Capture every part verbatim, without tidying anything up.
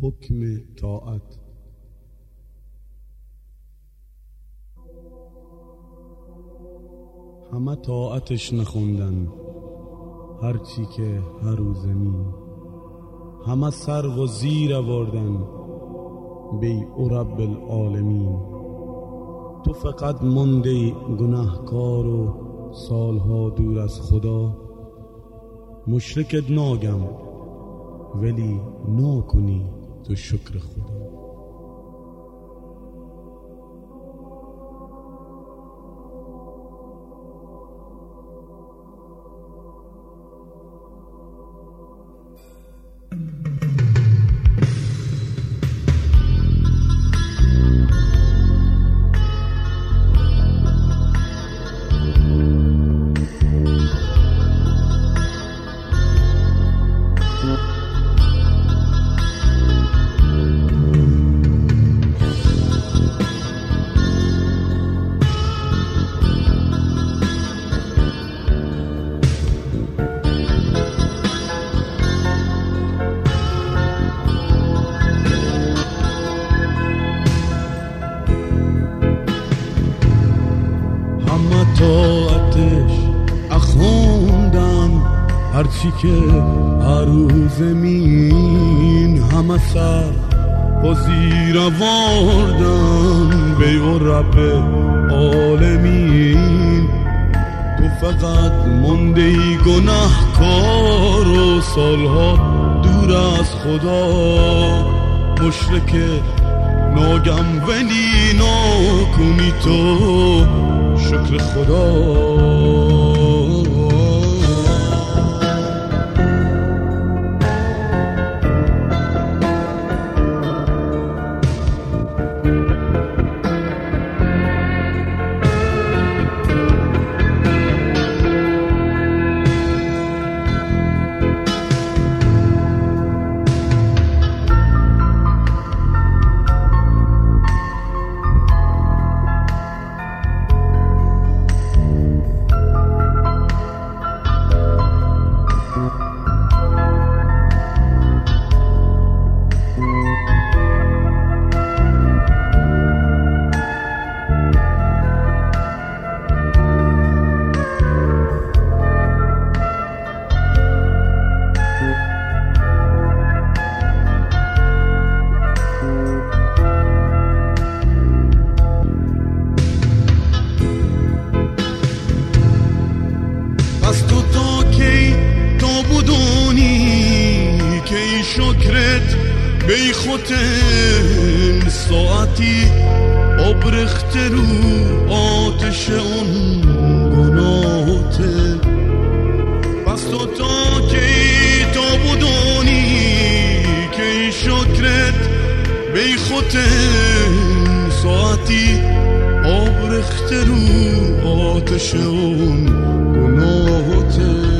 حکم طاعت. همه طاعتش نخوندن هرچی که هر روز زمین، همه سر و زیر آوردن بی او رب العالمین. تو فقط مانده گناهکار و سالها دور از خدا، مشرکت ناگم ولی نکنی تو شکر خدا. طاعتش اخوندن هرچی که هر روز زمین، همه سر و زیر آوردن به او رب عالمین. تو فقط مانده ای گناهکار و سالها دور از خدا، مشرک ناگم ولی نکنی تو شکر خدا. شکرت بی خوتن ساعتی آبرخت رو آتش اون گناهته. پس تو تا که تو بدونی که شکرت بی خوتن ساعتی آبرخت رو آتش اون گناهته.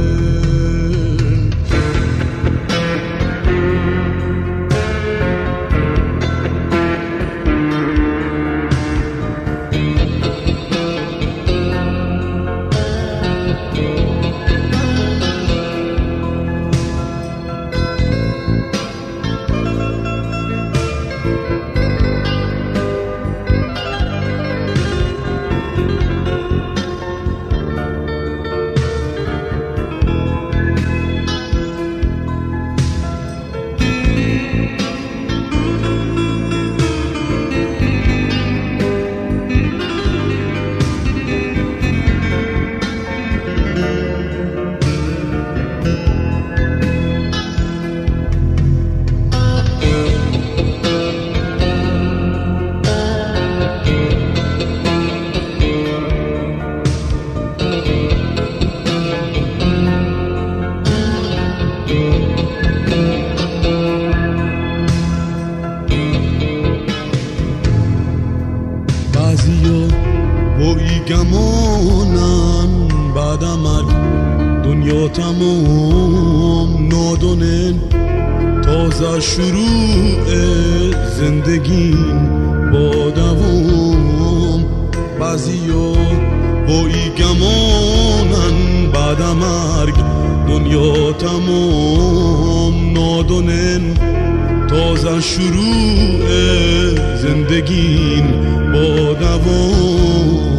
گمانن بعد مرگ دنیا تمام نادونن، تازه شروع زندگی با دوام. بعضیا با ای گمانن بعد مرگ دنیا تمام نادونن، تازه تازه شروع زندگین با دوام.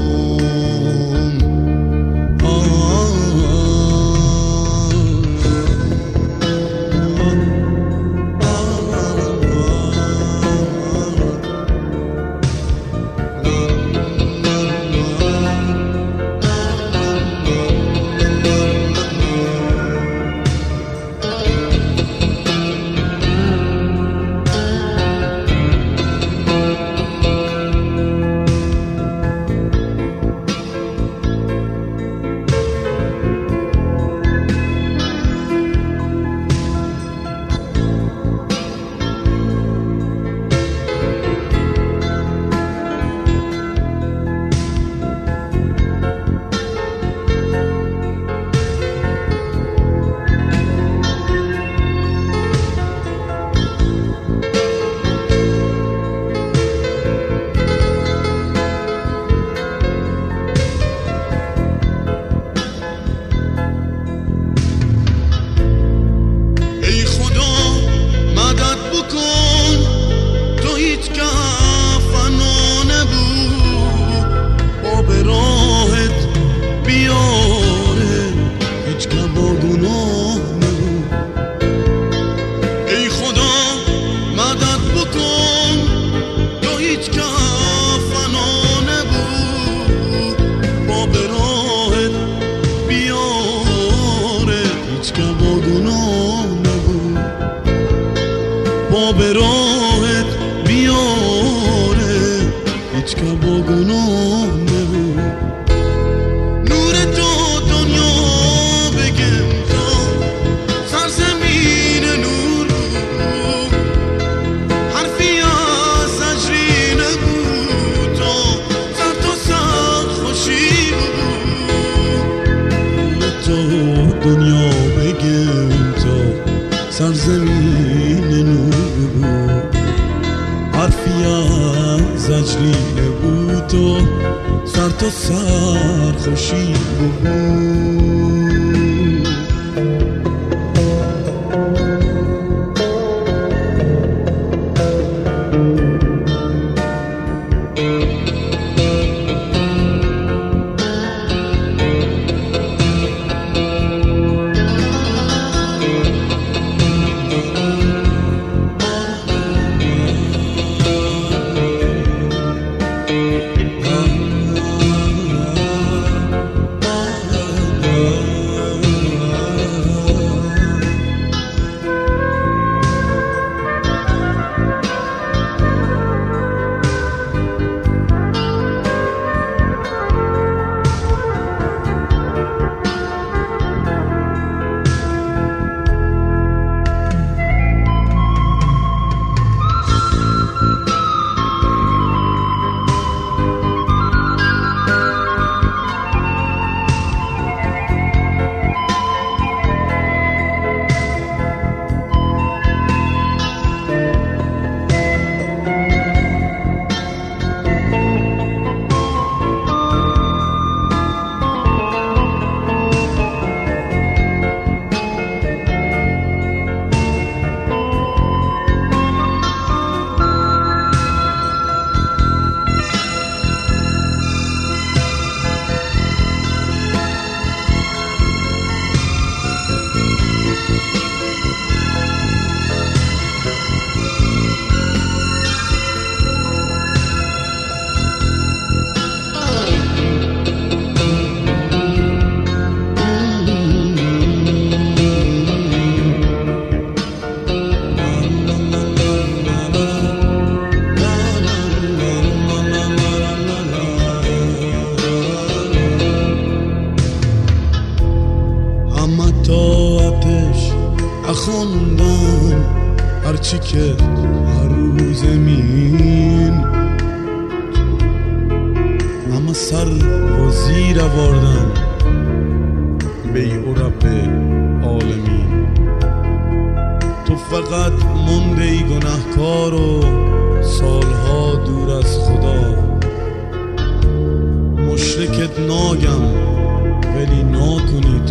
به راهت بیاره هیچ که با گناه نبود. نور تو دنیا بگم تا سرزمین نور بود، حرفی از زجری نبود تا سر تا سر خوشی بود. نور تو دنیا بگم تا سرزمین نور بود، حرفی از زجری نبود و سر تا سر خوشی بود. خوندم هرچی که هر روز زمین، اما سر و زیر آوردم به ای رب عالمین. تو فقط مونده ای گناهکار و سالها دور از خدا، مشرکت ناگم ولی ناکنی